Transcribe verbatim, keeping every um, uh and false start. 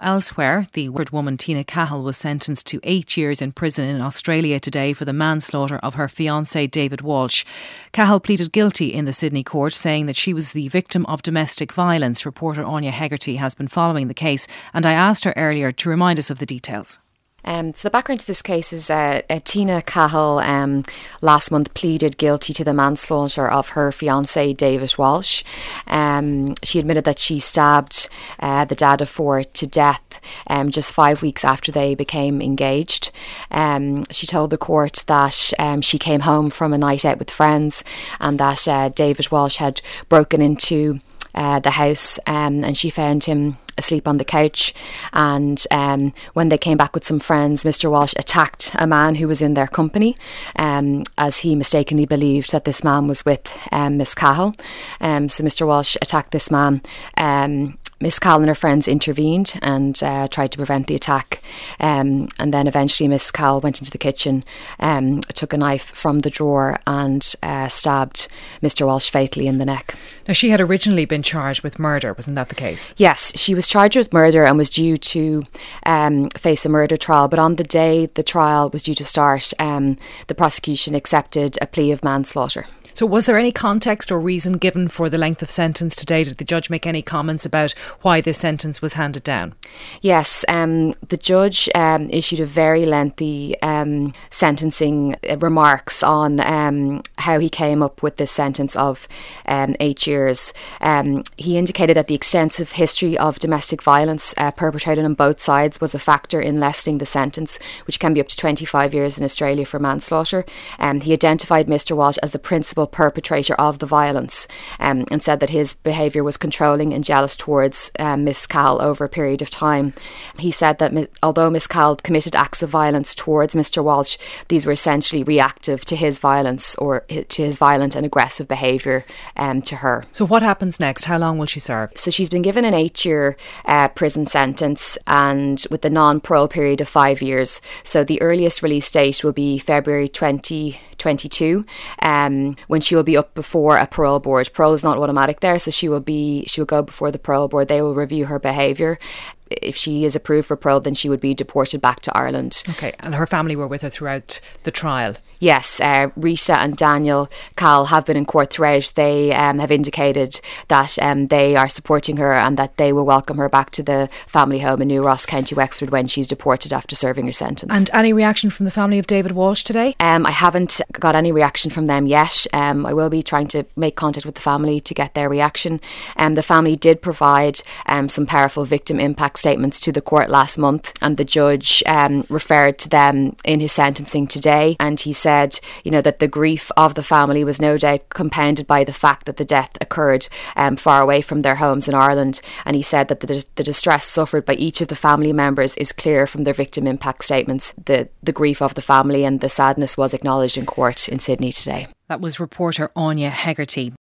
elsewhere, the word woman Tina Cahill was sentenced to eight years in prison in Australia today for the manslaughter of her fiancé David Walsh. Cahill pleaded guilty in the Sydney court, saying that she was the victim of domestic violence. Reporter Anya Hegarty has been following the case, and I asked her earlier to remind us of the details. Um, so the background to this case is uh, uh, Tina Cahill um, last month pleaded guilty to the manslaughter of her fiancé David Walsh. Um, she admitted that she stabbed uh, the dad of four to death um, just five weeks after they became engaged. Um, she told the court that um, she came home from a night out with friends and that uh, David Walsh had broken into uh, the house um, and she found him asleep on the couch, and um, when they came back with some friends, Mister Walsh attacked a man who was in their company um, as he mistakenly believed that this man was with um, Miss Cahill. Um, so Mister Walsh attacked this man. Um, Miss Cahill and her friends intervened and uh, tried to prevent the attack, um, and then eventually Miss Cahill went into the kitchen, um, took a knife from the drawer and uh, stabbed Mister Walsh fatally in the neck. Now, she had originally been charged with murder, wasn't that the case? Yes, she was charged with murder and was due to um, face a murder trial, but on the day the trial was due to start, um, the prosecution accepted a plea of manslaughter. So was there any context or reason given for the length of sentence today? Did the judge make any comments about why this sentence was handed down? Yes, um, the judge um, issued a very lengthy um, sentencing remarks on um, how he came up with this sentence of um, eight years. Um, he indicated that the extensive history of domestic violence uh, perpetrated on both sides was a factor in lessening the sentence, which can be up to twenty-five years in Australia for manslaughter. Um, he identified Mister Walsh as the principal perpetrator of the violence um, and said that his behaviour was controlling and jealous towards um, Miss Cahill over a period of time. He said that mi- although Miss Cahill committed acts of violence towards Mister Walsh, these were essentially reactive to his violence or to his violent and aggressive behaviour um, to her. So what happens next? How long will she serve? So she's been given an eight-year uh, prison sentence and with the non-parole period of five years. So the earliest release date will be February twenty twenty-two, um, when she will be up before a parole board. Parole is not automatic there, so she will be she will go before the parole board. They will review her behaviour. If she is approved for parole, then she would be deported back to Ireland. Okay, and her family were with her throughout the trial? Yes, uh, Rita and Daniel Cahill have been in court throughout. They um, have indicated that um, they are supporting her and that they will welcome her back to the family home in New Ross, County Wexford, when she's deported after serving her sentence. And any reaction from the family of David Walsh today? Um, I haven't got any reaction from them yet. Um, I will be trying to make contact with the family to get their reaction. Um, the family did provide um, some powerful victim impact statements to the court last month, and the judge um, referred to them in his sentencing today, and he said, you know, that the grief of the family was no doubt compounded by the fact that the death occurred um, far away from their homes in Ireland, and he said that the, the distress suffered by each of the family members is clear from their victim impact statements. The, the grief of the family and the sadness was acknowledged in court in Sydney today. That was reporter Anya Hegarty.